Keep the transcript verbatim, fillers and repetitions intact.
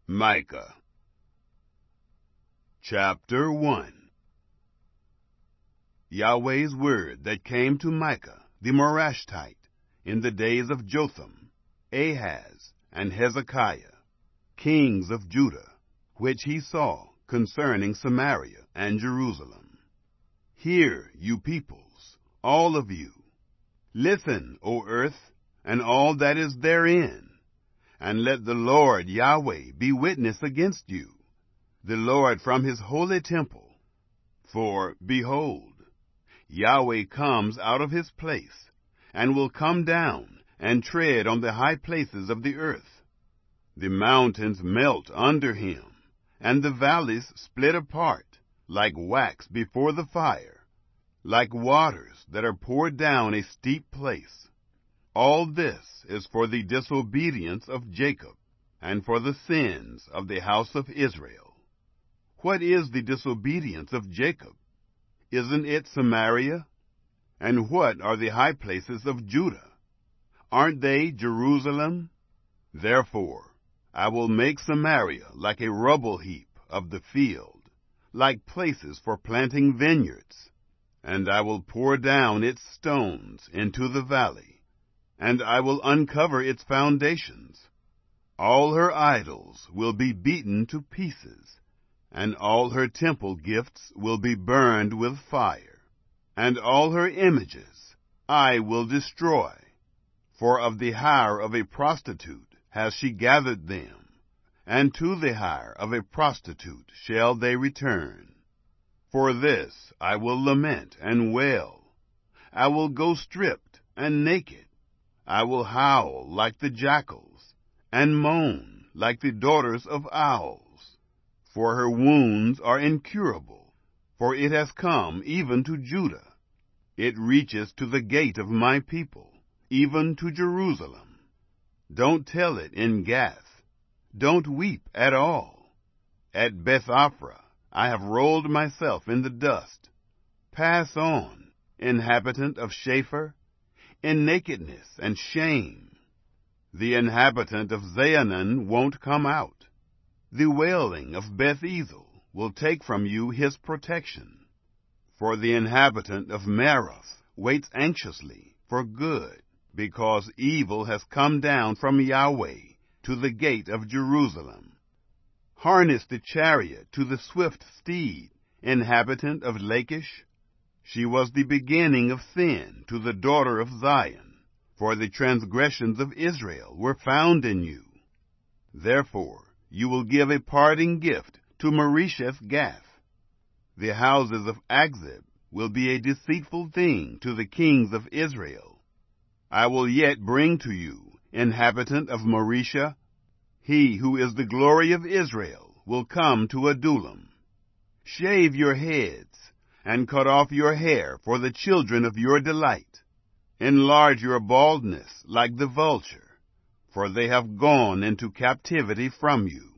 Micah Chapter one. Yahweh's word that came to Micah the Morashtite in the days of Jotham, Ahaz, and Hezekiah, kings of Judah, which he saw concerning Samaria and Jerusalem. Hear, you peoples, all of you. Listen, O earth, and all that is therein, and let the Lord Yahweh be witness against you, the Lord from his holy temple. For, behold, Yahweh comes out of his place, and will come down and tread on the high places of the earth. The mountains melt under him, and the valleys split apart, like wax before the fire, like waters that are poured down a steep place. All this is for the disobedience of Jacob, and for the sins of the house of Israel. What is the disobedience of Jacob? Isn't it Samaria? And what are the high places of Judah? Aren't they Jerusalem? Therefore, I will make Samaria like a rubble heap of the field, like places for planting vineyards, and I will pour down its stones into the valley, and I will uncover its foundations. All her idols will be beaten to pieces, and all her temple gifts will be burned with fire, and all her images I will destroy. For of the hire of a prostitute has she gathered them, and to the hire of a prostitute shall they return. For this I will lament and wail. I will go stripped and naked. I will howl like the jackals, and moan like the daughters of owls. For her wounds are incurable, for it has come even to Judah. It reaches to the gate of my people, even to Jerusalem. Don't tell it in Gath. Don't weep at all. At Beth-Aphrah I have rolled myself in the dust. Pass on, inhabitant of Shapher, in nakedness and shame. The inhabitant of Zaanan won't come out. The wailing of Beth-Ezel will take from you his protection. For the inhabitant of Maroth waits anxiously for good, because evil has come down from Yahweh to the gate of Jerusalem. Harness the chariot to the swift steed, inhabitant of Lachish. She was the beginning of sin to the daughter of Zion, for the transgressions of Israel were found in you. Therefore you will give a parting gift to Moresheth Gath. The houses of Akzib will be a deceitful thing to the kings of Israel. I will yet bring to you, inhabitant of Mareshah, he who is the glory of Israel will come to Adullam. Shave your heads, and cut off your hair for the children of your delight. Enlarge your baldness like the vulture, for they have gone into captivity from you.